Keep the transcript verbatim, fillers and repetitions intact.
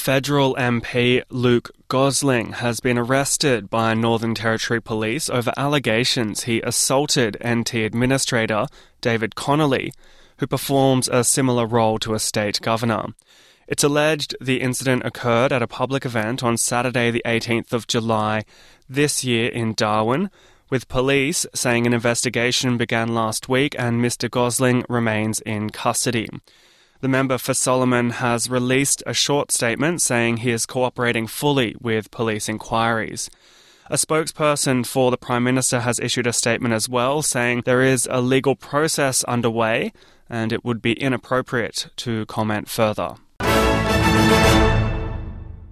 Federal M P Luke Gosling has been arrested by Northern Territory Police over allegations he assaulted N T Administrator David Connolly, who performs a similar role to a state governor. It's alleged the incident occurred at a public event on Saturday the eighteenth of July this year in Darwin, with police saying an investigation began last week and Mister Gosling remains in custody. The member for Solomon has released a short statement saying he is cooperating fully with police inquiries. A spokesperson for the Prime Minister has issued a statement as well, saying there is a legal process underway and it would be inappropriate to comment further.